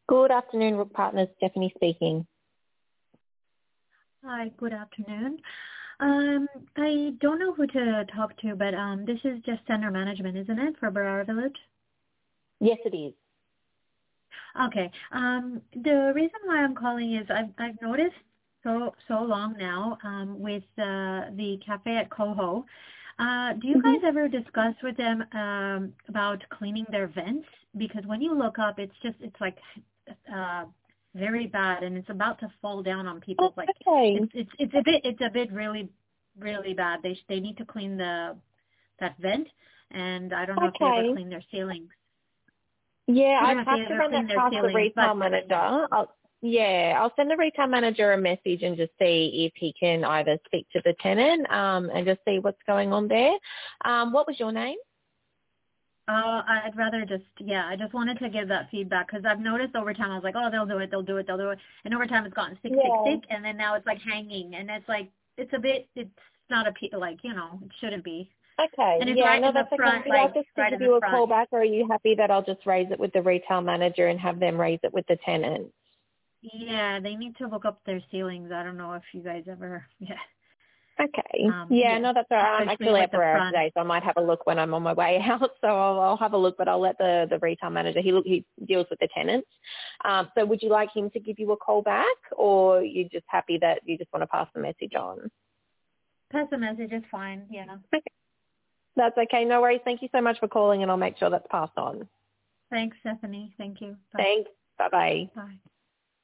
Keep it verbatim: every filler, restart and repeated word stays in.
Good afternoon, Rook Partners. Stephanie speaking. Hi, good afternoon. Um, I don't know who to talk to, but um, this is just center management, isn't it, for Barara Village? Yes, it is. Okay. Um, the reason why I'm calling is I've I've noticed so so long now um, with uh, the cafe at Coho. Uh, do you Mm-hmm. guys ever discuss with them um, about cleaning their vents? Because when you look up, it's just it's like uh, very bad, and it's about to fall down on Oh, people. Like okay. it's it's it's a bit it's a bit really really bad. They they need to clean the that vent, and I don't know if they ever Okay. clean their ceilings. Yeah, I don't I'd know if they have to ever run clean that their past the ceilings, but retail manager. I'll, yeah, I'll send the retail manager a message and just see if he can either speak to the tenant um, and just see what's going on there. Um, what was your name? uh, I'd rather just, yeah, I just wanted to give that feedback because I've noticed over time I was like, oh, they'll do it, they'll do it, they'll do it. And over time it's gotten sick, sick, Yeah. sick. And then now it's like hanging. And it's like, it's a bit, it's not a, pe- like, you know, it shouldn't be. Okay. And it's Yeah, right no, in the that's okay. front, Would you like like us to right give in the you a call front. back, or are you happy that I'll just raise it with the retail manager and have them raise it with the tenant? Yeah, they need to look up their ceilings. I don't know if you guys ever, yeah. Okay. Um, Yeah, yeah, no, that's all right. I'm especially actually with at the Barrera front. today, so I might have a look when I'm on my way out. So I'll, I'll have a look, but I'll let the, the retail manager, he look, he deals with the tenants. Um, so would you like him to give you a call back, or you just happy that you just want to pass the message on? Pass the message is fine, yeah. Okay. That's okay. No worries. Thank you so much for calling, and I'll make sure that's passed on. Thanks, Stephanie. Thank you. Bye. Thanks. Bye-bye. Bye.